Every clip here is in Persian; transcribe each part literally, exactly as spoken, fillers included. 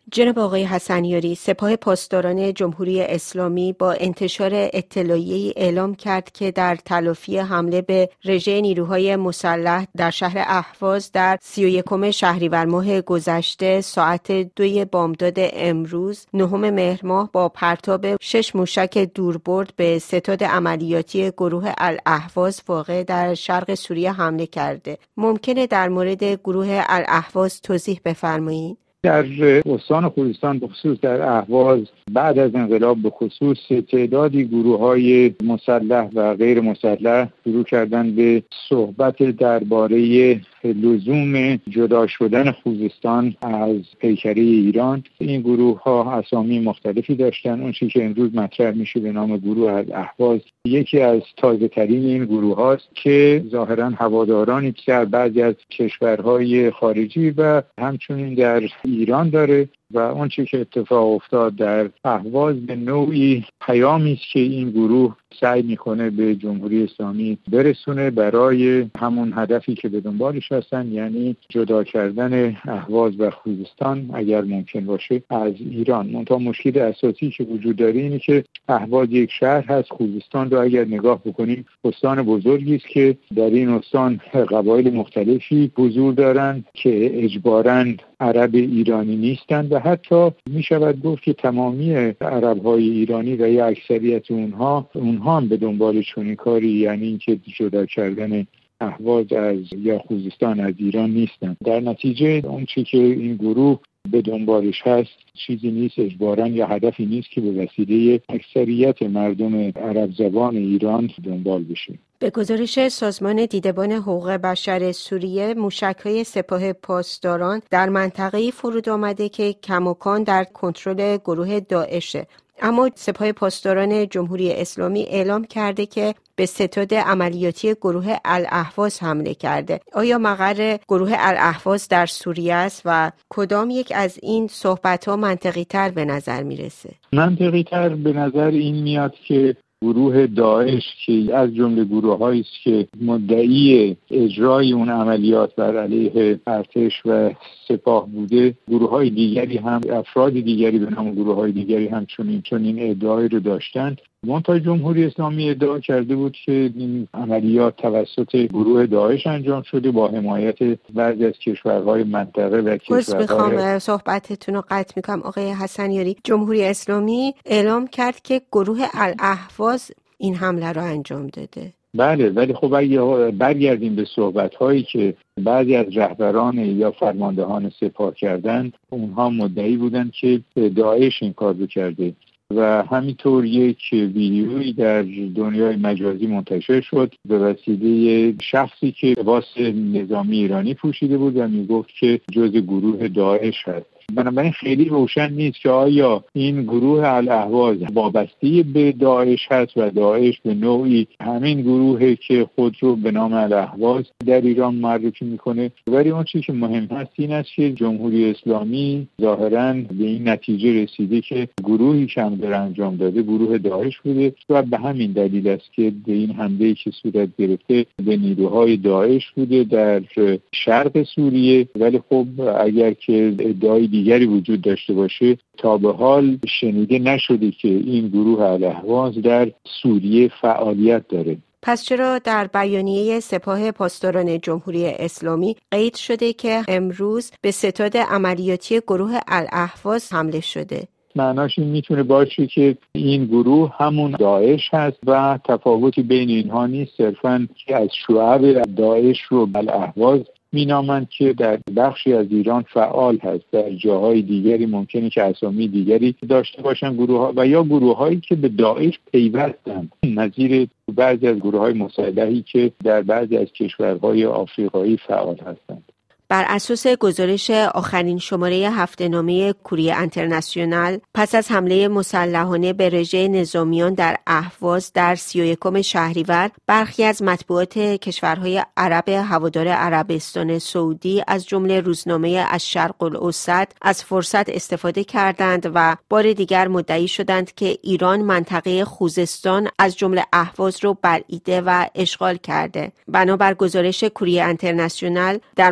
جناب آقای حسنیاری، سپاه پاسداران جمهوری اسلامی با انتشار اطلاعیه‌ای اعلام کرد که در تلافی حمله به رژه نیروهای مسلح در شهر اهواز در سی و یکم شهریور ماه گذشته ساعت دوی بامداد امروز نهم مهر ماه با پرتاب شش موشک دوربرد به ستاد عملیاتی گروه الاهواز واقع در شرق سوریه حمله کرده. ممکنه در مورد گروه الاهواز توضیح بفرمایید؟ در استان خوزستان به خصوص در اهواز بعد از انقلاب به خصوص تعدادی گروه‌های مسلح و غیر مسلح شروع کردن به صحبت درباره لزوم جدا شدن خوزستان از پیکره ایران. این گروه‌ها اسامی مختلفی داشتن. اون چیزی که امروز مطرح میشه به نام گروه الاهواز یکی از تازه‌ترین این گروه‌هاست که ظاهراً هوادارانی در بعضی از کشورهای خارجی و همچنین در ایران داره و اون چیزی که اتفاق افتاد در اهواز به نوعی پیامی است که این گروه سعی میکنه به جمهوری اسلامی برسونه برای همون هدفی که به دنبالش هستن، یعنی جدا کردن اهواز و خوزستان اگر ممکن باشه از ایران. منتها مشکل اساسی که وجود داره اینه که اهواز یک شهر هست. خوزستان رو اگر نگاه بکنیم استان بزرگی است که در این استان قبایل مختلفی حضور دارن که اجباراً عرب ایرانی نیستند و حتی می شود گفت که تمامی عرب‌های ایرانی و یا اکثریت اونها اونها هم به دنبال چنین کاری، یعنی اینکه جدا کردن اهواز از یا خوزستان از ایران نیستند. در نتیجه اون چیزی که این گروه به دنبالش هست چیزی نیست اجباراً یا هدفی نیست که به وسیله اکثریت مردم عرب زبان ایران دنبال بشه. به گزارش سازمان دیدبان حقوق بشر سوریه، موشک‌های سپاه پاسداران در منطقه‌ای فرود آمده که کماکان در کنترل گروه داعشه. اما سپاه پاسداران جمهوری اسلامی اعلام کرده که به ستاد عملیاتی گروه الاهواز حمله کرده. آیا مقر گروه الاهواز در سوریه است و کدام یک از این صحبت‌ها منطقی‌تر به نظر میرسه؟ منطقی‌تر به نظر این میاد که گروه داعش که از جمله گروه‌هایی است که مدعی اجرای اون عملیات بر علیه ارتش و سپاه بوده، گروه‌های دیگری هم افراد دیگری به نام گروه‌های دیگری هم چنین چنین ادعایی رو داشتند. منتها جمهوری اسلامی ادعا کرده بود که این عملیات توسط گروه داعش انجام شده با حمایت بعضی از کشورهای منطقه و کشورهای. میخوام صحبتتون رو قطع میکنم آقای حسنیاری. جمهوری اسلامی اعلام کرد که گروه الاهواز این حمله رو انجام داده. بله، ولی خب اگه برگردیم به صحبت‌هایی که بعضی از رهبران یا فرماندهان سپاه کردن، اونها مدعی بودن که داعش این کار رو کرده و همینطور یک ویدیویی در دنیای مجازی منتشر شد به وسیله شخصی که لباس نظامی ایرانی پوشیده بود و میگفت که جزء گروه داعش هست. بنابراین خیلی روشن نیست که آیا این گروه الاهواز وابسته به داعش هست و داعش به نوعی همین گروهی که خود رو به نام الاهواز در ایران معرفی میکنه. ولی اون چیزی که مهم هست این است که جمهوری اسلامی ظاهراً به این نتیجه رسیده که گروهی که حمله انجام داده گروه داعش بوده و به همین دلیل است که به این حمله که صورت گرفته به نیروهای داعش بوده در شرق سوریه. ولی خب اگر که ادعای دیگری وجود داشته باشه تا به حال شنیده نشده که این گروه الاهواز در سوریه فعالیت داره. پس چرا در بیانیه سپاه پاسداران جمهوری اسلامی قید شده که امروز به ستاد عملیاتی گروه الاهواز حمله شده؟ معناش این میتونه باشه که این گروه همون داعش هست و تفاوتی بین اینها نیست، صرفاً که از شعب داعش رو الاهواز مینامند که در بخشی از ایران فعال هست، در جاهای دیگری ممکنه که اسامی دیگری داشته باشن گروه ها و یا گروه هایی که به داعش پیوستند، نظیر بعضی از گروه های مسلحی که در بعضی از کشورهای آفریقایی فعال هستند. بر اساس گزارش آخرین شماره هفته‌نامه کوریه انترنشنال، پس از حمله مسلحانه به رژه نظامیان در اهواز در سی و یکم شهریور، برخی از مطبوعات کشورهای عرب هوادار عربستان سعودی از جمله روزنامه الشرق الاوسط از فرصت استفاده کردند و بار دیگر مدعی شدند که ایران منطقه خوزستان از جمله اهواز رو بلعیده و اشغال کرده. بنابر گزارش کوریه انترنشنال، در مقاله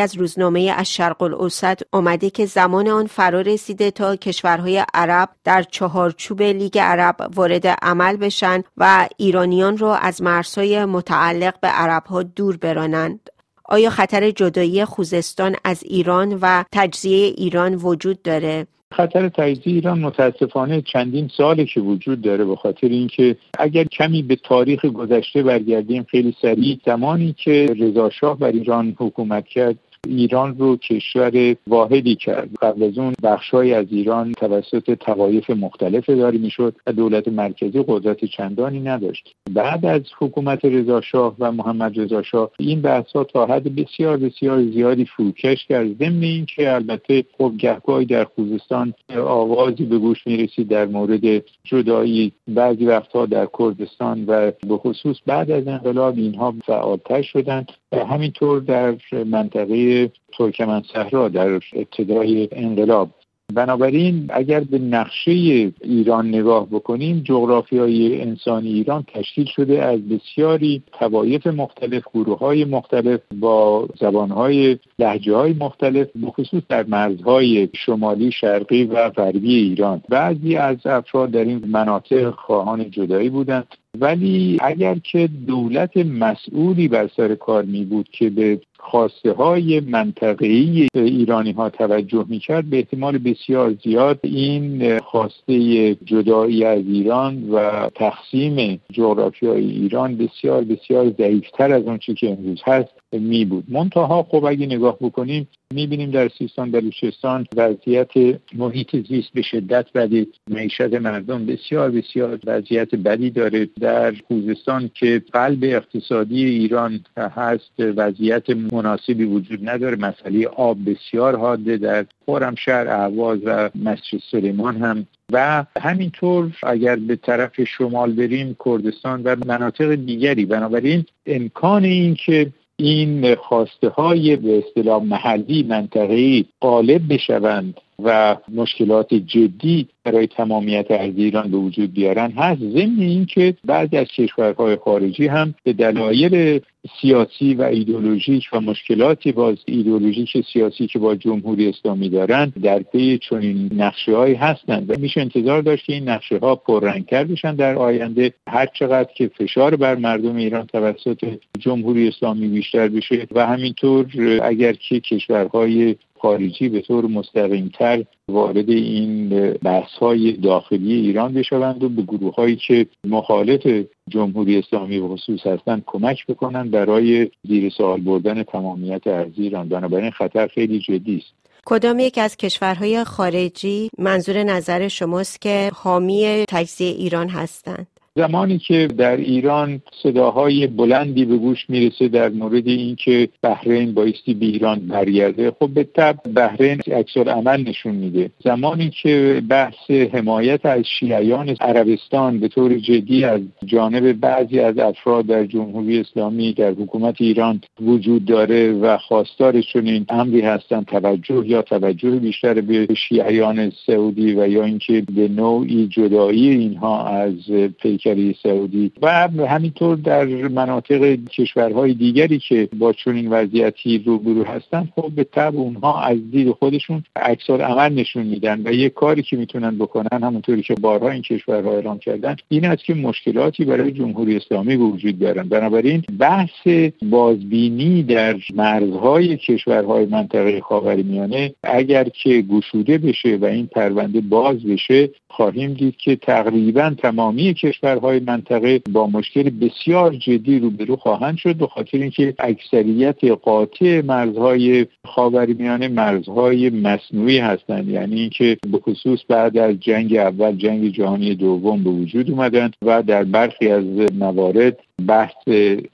از روزنامه الشرق الاوسط آمده که زمان آن فرا رسیده تا کشورهای عرب در چهارچوب لیگ عرب وارد عمل بشن و ایرانیان را از مرزهای متعلق به عربها دور برانند. آیا خطر جدایی خوزستان از ایران و تجزیه ایران وجود داره؟ خطر تجزیه ایران متاسفانه چندین ساله که وجود داره، به خاطر اینکه اگر کمی به تاریخ گذشته برگردیم خیلی سریع، زمانی که رضا شاه بر ایران حکومت کرد ایران رو کشور واحدی کرد. قبل از اون بخش‌های از ایران توسط طوایف مختلف اداره می‌شد و دولت مرکزی قدرت چندانی نداشت. بعد از حکومت رضا شاه و محمد رضا شاه این بحث‌ها تا حد بسیار بسیار زیادی فروکش کرد. ضمن اینکه البته خب گهگاهی در خوزستان آوازی به گوش می‌رسید در مورد جدایی، بعضی وقتها در کردستان و به خصوص بعد از انقلاب اینها فعال‌تر شدند. همینطور در منطقه ترکمن صحرا در ابتدای انقلاب. بنابراین اگر به نقشه ایران نگاه بکنیم، جغرافیای انسانی ایران تشکیل شده از بسیاری طوایف مختلف، گروه‌های مختلف با زبان‌های، لهجه‌های مختلف، بخصوص در مرزهای شمالی، شرقی و غربی ایران. بعضی از افراد در این مناطق خواهان جدایی بودند، ولی اگر که دولت مسئولی بر سر کار می بود که به خواسته های منطقه‌ای ایرانی ها توجه می کرد، به احتمال بسیار زیاد این خواسته جدایی از ایران و تقسیم جغرافیای ایران بسیار بسیار ضعیفتر از اون چی که امروز هست می بود. منتها خب اگه نگاه بکنیم می بینیم در سیستان بلوچستان وضعیت محیط زیست به شدت بدی، معیشت مردم بسیار بسیار وضعیت بدی داره. در خوزستان که قلب اقتصادی ایران هست وضعیت مناسبی وجود نداره. مسئله آب بسیار حاده در خرمشهر، اهواز و مسجد سلیمان هم، و همینطور اگر به طرف شمال بریم کردستان و مناطق دیگری. بنابراین امکان این که این خواسته های به اصطلاح محلی منطقه‌ای غالب بشوند و مشکلات جدی برای تمامیت ارض ایران به وجود بیارن هست. ضمن این که بعضی از کشورهای خارجی هم به دلایل سیاسی و ایدئولوژیک و مشکلاتی باز ایدئولوژیک سیاسی که با جمهوری اسلامی دارن در پی چنین نقشه‌هایی هستند و میشه انتظار داشت که این نقشه‌ها پررنگ‌تر بشن در آینده. هر چقدر که فشار بر مردم ایران توسط جمهوری اسلامی بیشتر بشه و همینطور اگر که کشورهای خارجی به طور مستقیم‌تر وارد این بحث‌های داخلی ایران بشوند و به گروه‌هایی که مخالف جمهوری اسلامی به خصوص هستند کمک بکنند برای زیر سوال بردن تمامیت ارضی ایران. بنابراین خطر خیلی جدی است. کدام یک از کشورهای خارجی منظور نظر شماست که حامی تجزیه ایران هستند؟ زمانی که در ایران صداهای بلندی به گوش میرسه در مورد اینکه بحرین بایستی به ایران برگرده، خب به طبع بحرین عکس‌العمل نشون میده. زمانی که بحث حمایت از شیعیان عربستان به طور جدی از جانب بعضی از افراد در جمهوری اسلامی در حکومت ایران وجود داره و خواستار چنین امری هستن، توجه یا توجه بیشتر به شیعیان سعودی و یا اینکه به نوعی جدایی اینها از پیکر سعودی و همینطور در مناطق کشورهای دیگری که با چنین وضعیتی روبرو هستن، خب به طبع اونها از دید خودشون عکس‌العمل نشون میدن و یک کاری که میتونن بکنن همونطوری که بارها این کشورها اعلام کردن این است که مشکلاتی برای جمهوری اسلامی وجود دارن. بنابراین بحث بازبینی در مرزهای کشورهای منطقه خاورمیانه اگر که گشوده بشه و این پرونده باز بشه، خواهیم دید که تقریبا تمامی کشورهای منطقه با مشکل بسیار جدی روبرو خواهند شد، به خاطر اینکه اکثریت قاطع مرزهای خاورمیانه مرزهای مصنوعی هستند، یعنی اینکه به خصوص بعد از جنگ اول، جنگ جهانی دوم به وجود اومدند و در برخی از موارد بحث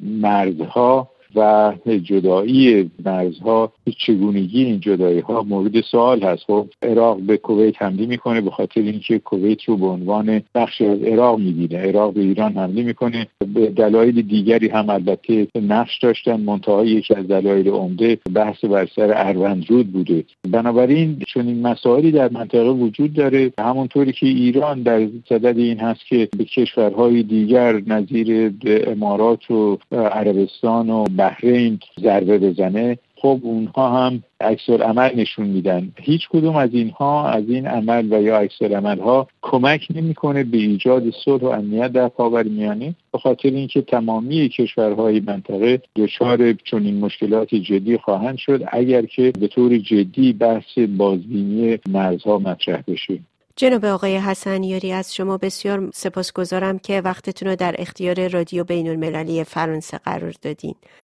مرزها و جدایی مرزها، چگونگی این جدایی ها مورد سوال هست. خب عراق به کویت حمله میکنه به خاطر اینکه کویت رو به عنوان بخشی از عراق میبینه، عراق به ایران حمله میکنه. به دلایل دیگری هم البته نقش داشتن، منتها یکی از دلایل عمده بحث بر سر اروندرود بوده. بنابراین چون این مسائلی در منطقه وجود داره، همونطوری که ایران در صدد این هست که به کشورهای دیگر نظیر امارات و عربستان و بحرین ضربه بزنه، خب اونها هم عکس‌العمل نشون میدن. هیچ کدوم از اینها از این عمل و یا عکس‌العمل‌ها کمک نمی‌کنه به ایجاد صلح و امنیت در خاورمیانه، به خاطر اینکه تمامی کشورهای منطقه دچار چنین مشکلات جدی خواهند شد اگر که به طور جدی بحث بازبینی مرزها مطرح بشه. جناب آقای حسنیاری، از شما بسیار سپاسگزارم که وقتتون رو در اختیار رادیو بین‌المللی فرانسه قرار دادین.